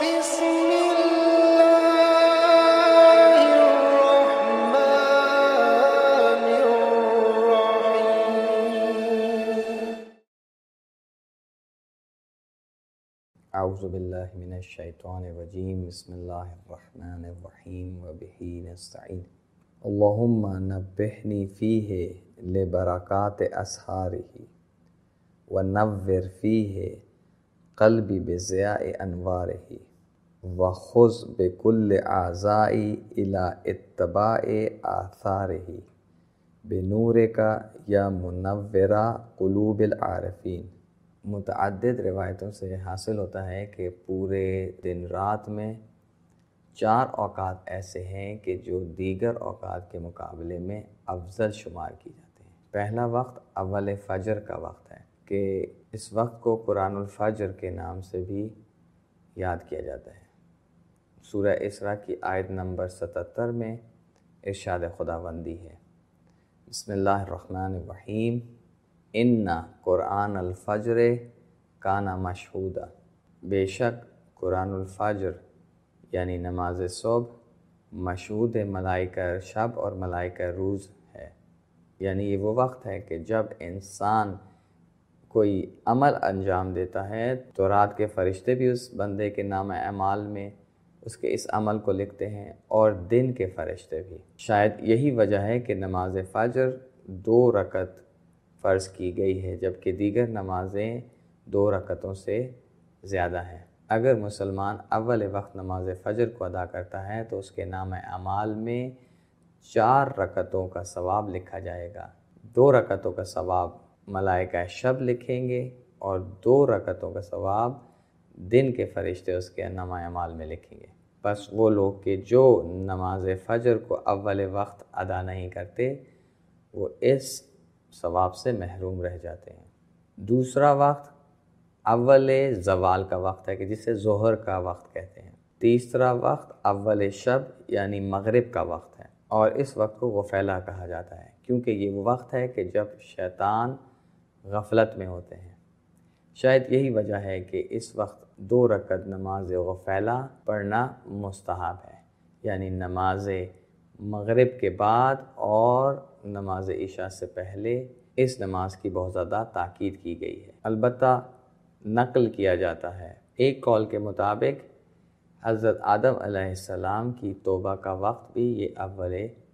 بسم الله الرحمن الرحيم. اعوذ باللہ من الشیطان الرجیم. بسم اللہ الرحمن الرحیم وبہ نستعین. اللہم نبہنی فیہ لبرکات اسحارہ ونور فیہ قلبی بضیاء انوارہ وخذ بکل اعضائی الی اتباع آثارہ بنورک یا منور قلوب العارفین. متعدد روایتوں سے حاصل ہوتا ہے کہ پورے دن رات میں 4 اوقات ایسے ہیں کہ جو دیگر اوقات کے مقابلے میں افضل شمار کی جاتے ہیں. پہلا وقت اول فجر کا وقت ہے کہ اس وقت کو قرآن الفجر کے نام سے بھی یاد کیا جاتا ہے. سورہ اسراء کی آیت نمبر 77 میں ارشاد خداوندی ہے، بسم اللہ الرحمن الرحیم، ان قرآن الفجر کان مشہودا. بے شک قرآن الفجر یعنی نماز صبح مشہود ملائکہ شب اور ملائکہ روز ہے. یعنی یہ وہ وقت ہے کہ جب انسان کوئی عمل انجام دیتا ہے تو رات کے فرشتے بھی اس بندے کے نام اعمال میں اس کے اس عمل کو لکھتے ہیں اور دن کے فرشتے بھی. شاید یہی وجہ ہے کہ نماز فجر 2 رکعت فرض کی گئی ہے جبکہ دیگر نمازیں 2 رکعتوں سے زیادہ ہیں. اگر مسلمان اول وقت نماز فجر کو ادا کرتا ہے تو اس کے نام اعمال میں 4 رکعتوں کا ثواب لکھا جائے گا. 2 رکعتوں کا ثواب ملائکہ شب لکھیں گے اور 2 رکعتوں کا ثواب دن کے فرشتے اس کے نام اعمال میں لکھیں گے. بس وہ لوگ کہ جو نماز فجر کو اول وقت ادا نہیں کرتے وہ اس ثواب سے محروم رہ جاتے ہیں. دوسرا وقت اول زوال کا وقت ہے کہ جسے ظہر کا وقت کہتے ہیں. تیسرا وقت اول شب یعنی مغرب کا وقت ہے اور اس وقت کو غفیلہ کہا جاتا ہے کیونکہ یہ وہ وقت ہے کہ جب شیطان غفلت میں ہوتے ہیں. شاید یہی وجہ ہے کہ اس وقت 2 رکعت نماز غفیلہ پڑھنا مستحب ہے، یعنی نماز مغرب کے بعد اور نماز عشاء سے پہلے اس نماز کی بہت زیادہ تاکید کی گئی ہے. البتہ نقل کیا جاتا ہے ایک قول کے مطابق حضرت آدم علیہ السلام کی توبہ کا وقت بھی یہ اول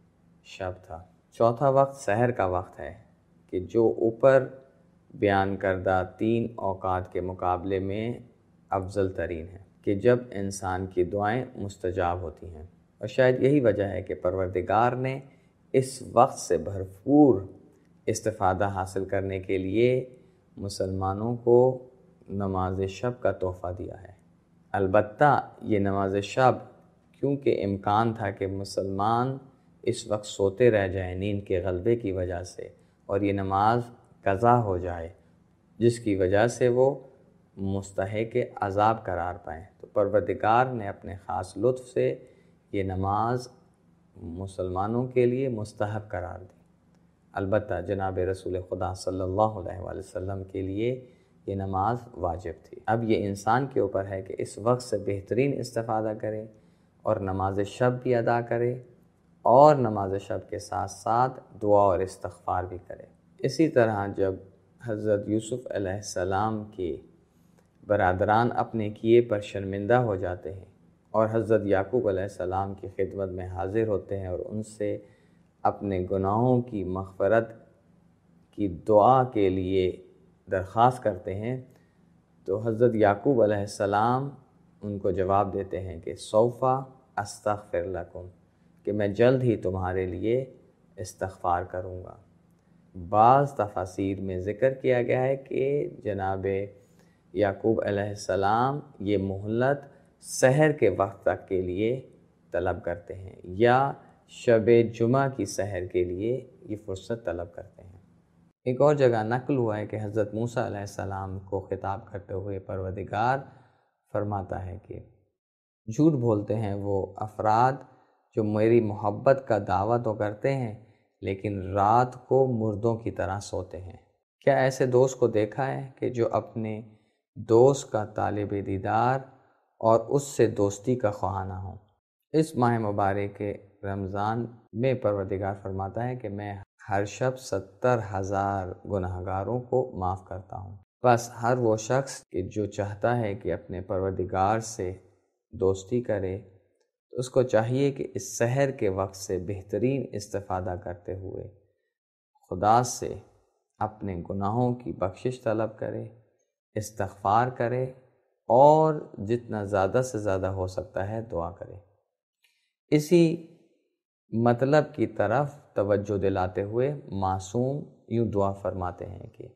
شب تھا. چوتھا وقت سحر کا وقت ہے کہ جو اوپر بیان کردہ 3 اوقات کے مقابلے میں افضل ترین ہے کہ جب انسان کی دعائیں مستجاب ہوتی ہیں. اور شاید یہی وجہ ہے کہ پروردگار نے اس وقت سے بھرپور استفادہ حاصل کرنے کے لیے مسلمانوں کو نماز شب کا تحفہ دیا ہے. البتہ یہ نماز شب کیونکہ امکان تھا کہ مسلمان اس وقت سوتے رہ جائیں نیند کے غلبے کی وجہ سے اور یہ نماز قضا ہو جائے جس کی وجہ سے وہ مستحق عذاب قرار پائیں، تو پروردگار نے اپنے خاص لطف سے یہ نماز مسلمانوں کے لیے مستحب قرار دی. البتہ جناب رسول خدا صلی اللہ علیہ وآلہ وسلم کے لیے یہ نماز واجب تھی. اب یہ انسان کے اوپر ہے کہ اس وقت سے بہترین استفادہ کرے اور نماز شب بھی ادا کرے اور نماز شب کے ساتھ ساتھ دعا اور استغفار بھی کرے. اسی طرح جب حضرت یوسف علیہ السلام کے برادران اپنے کیے پر شرمندہ ہو جاتے ہیں اور حضرت یعقوب علیہ السلام کی خدمت میں حاضر ہوتے ہیں اور ان سے اپنے گناہوں کی مغفرت کی دعا کے لیے درخواست کرتے ہیں تو حضرت یعقوب علیہ السلام ان کو جواب دیتے ہیں کہ سوف استغفر لکم، کہ میں جلد ہی تمہارے لیے استغفار کروں گا. بعض تفاسیر میں ذکر کیا گیا ہے کہ جناب یعقوب علیہ السلام یہ مہلت سحر کے وقت تک کے لیے طلب کرتے ہیں یا شب جمعہ کی سحر کے لیے یہ فرصت طلب کرتے ہیں. ایک اور جگہ نقل ہوا ہے کہ حضرت موسیٰ علیہ السلام کو خطاب کرتے ہوئے پروردگار فرماتا ہے کہ جھوٹ بولتے ہیں وہ افراد جو میری محبت کا دعویٰ تو کرتے ہیں لیکن رات کو مردوں کی طرح سوتے ہیں. کیا ایسے دوست کو دیکھا ہے کہ جو اپنے دوست کا طالب دیدار اور اس سے دوستی کا خواہاں نہ ہوں۔ اس ماہ مبارک رمضان میں پروردگار فرماتا ہے کہ میں ہر شب 70,000 گناہگاروں کو معاف کرتا ہوں۔ بس ہر وہ شخص کہ جو چاہتا ہے کہ اپنے پروردگار سے دوستی کرے تو اس کو چاہیے کہ اس سحر کے وقت سے بہترین استفادہ کرتے ہوئے خدا سے اپنے گناہوں کی بخشش طلب کرے، استغفار کرے اور جتنا زیادہ سے زیادہ ہو سکتا ہے دعا کرے۔ اسی مطلب کی طرف توجہ دلاتے ہوئے معصوم یوں دعا فرماتے ہیں کہ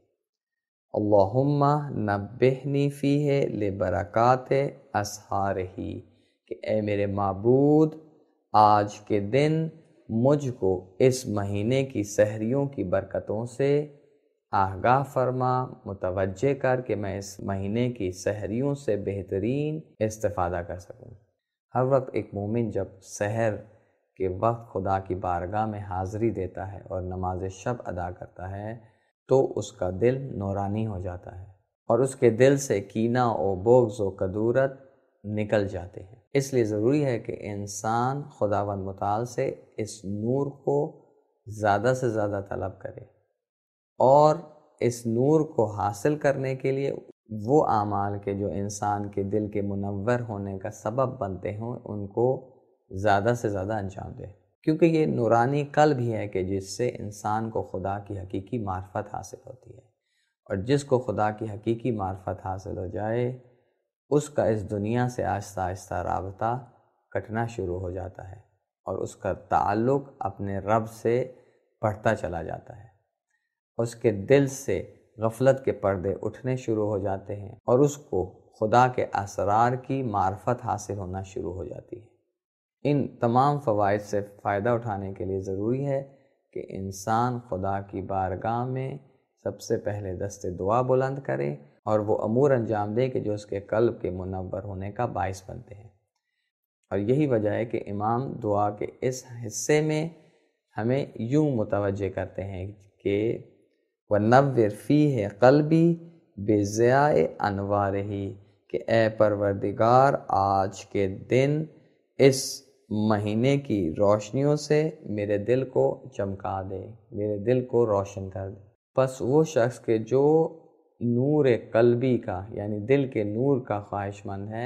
اللہم نبہنی فیہ لبرکات اسحارہ، کہ اے میرے معبود آج کے دن مجھ کو اس مہینے کی سحریوں کی برکتوں سے آگاہ فرما، متوجہ کر کہ میں اس مہینے کی سحریوں سے بہترین استفادہ کر سکوں۔ ہر وقت ایک مومن جب سحر کے وقت خدا کی بارگاہ میں حاضری دیتا ہے اور نماز شب ادا کرتا ہے تو اس کا دل نورانی ہو جاتا ہے اور اس کے دل سے کینہ و بغض و کدورت نکل جاتے ہیں۔ اس لیے ضروری ہے کہ انسان خداوند متعال سے اس نور کو زیادہ سے زیادہ طلب کرے اور اس نور کو حاصل کرنے کے لیے وہ اعمال کے جو انسان کے دل کے منور ہونے کا سبب بنتے ہوں ان کو زیادہ سے زیادہ انجام دے، کیونکہ یہ نورانی قلب ہی ہے کہ جس سے انسان کو خدا کی حقیقی معرفت حاصل ہوتی ہے، اور جس کو خدا کی حقیقی معرفت حاصل ہو جائے اس کا اس دنیا سے آہستہ آہستہ رابطہ کٹنا شروع ہو جاتا ہے اور اس کا تعلق اپنے رب سے بڑھتا چلا جاتا ہے، اس کے دل سے غفلت کے پردے اٹھنے شروع ہو جاتے ہیں اور اس کو خدا کے اسرار کی معرفت حاصل ہونا شروع ہو جاتی ہے۔ ان تمام فوائد سے فائدہ اٹھانے کے لیے ضروری ہے کہ انسان خدا کی بارگاہ میں سب سے پہلے دست دعا بلند کرے اور وہ امور انجام دے کہ جو اس کے قلب کے منور ہونے کا باعث بنتے ہیں۔ اور یہی وجہ ہے کہ امام دعا کے اس حصے میں ہمیں یوں متوجہ کرتے ہیں کہ وَنَوِّرْ فِيهِ قَلْبِي بِضِيَاءِ أَنْوَارِهِ، کہ اے پروردگار آج کے دن اس مہینے کی روشنیوں سے میرے دل کو چمکا دے، میرے دل کو روشن کر دے۔ پس وہ شخص کہ جو نور قلبی کا یعنی دل کے نور کا خواہش مند ہے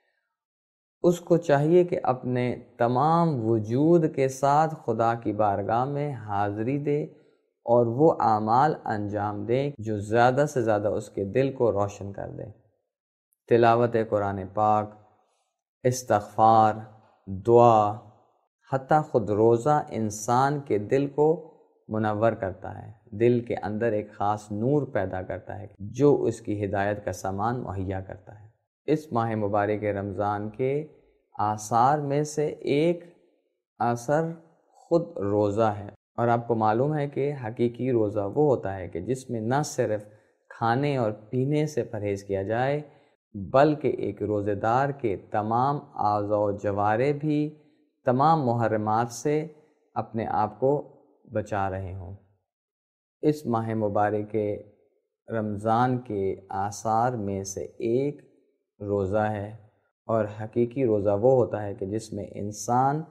اس کو چاہیے کہ اپنے تمام وجود کے ساتھ خدا کی بارگاہ میں حاضری دے اور وہ اعمال انجام دے جو زیادہ سے زیادہ اس کے دل کو روشن کر دے۔ تلاوت قرآن پاک، استغفار، دعا، حتیٰ خود روزہ انسان کے دل کو منور کرتا ہے، دل کے اندر ایک خاص نور پیدا کرتا ہے جو اس کی ہدایت کا سامان مہیا کرتا ہے۔ اس ماہ مبارک رمضان کے آثار میں سے ایک اثر خود روزہ ہے، اور آپ کو معلوم ہے کہ حقیقی روزہ وہ ہوتا ہے کہ جس میں نہ صرف کھانے اور پینے سے پرہیز کیا جائے بلکہ ایک روزہ دار کے تمام اعضاء و جوارح بھی تمام محرمات سے اپنے آپ کو بچا رہے ہوں۔ اس ماہ مبارک رمضان کے آثار میں سے ایک روزہ ہے، اور حقیقی روزہ وہ ہوتا ہے کہ جس میں انسان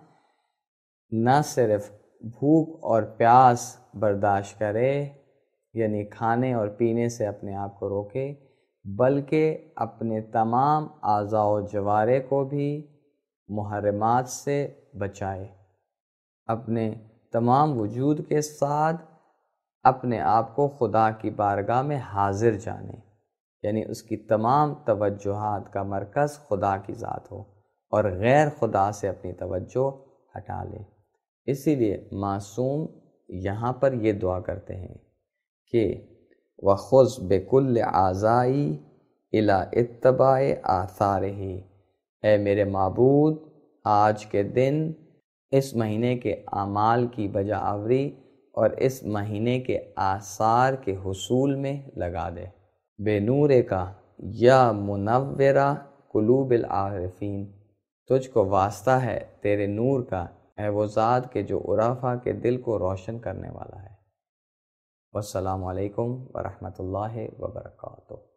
نہ صرف بھوک اور پیاس برداشت کرے یعنی کھانے اور پینے سے اپنے آپ کو روکے بلکہ اپنے تمام اعضاء و جوارح کو بھی محرمات سے بچائے، اپنے تمام وجود کے ساتھ اپنے آپ کو خدا کی بارگاہ میں حاضر جانے، یعنی اس کی تمام توجہات کا مرکز خدا کی ذات ہو اور غیر خدا سے اپنی توجہ ہٹا لے۔ اسی لیے معصوم یہاں پر یہ دعا کرتے ہیں کہ وَخُذْ بِكُلِّ اعضائی الی اتباع آثارہ، اے میرے معبود آج کے دن اس مہینے کے اعمال کی بجا آوری اور اس مہینے کے آثار کے حصول میں لگا دے۔ بے نور کا یا منورہ قلوب العارفین، تجھ کو واسطہ ہے تیرے نور کا اے وہ ذات کے جو عرفاء کے دل کو روشن کرنے والا ہے۔ والسلام علیکم ورحمۃ اللہ وبرکاتہ۔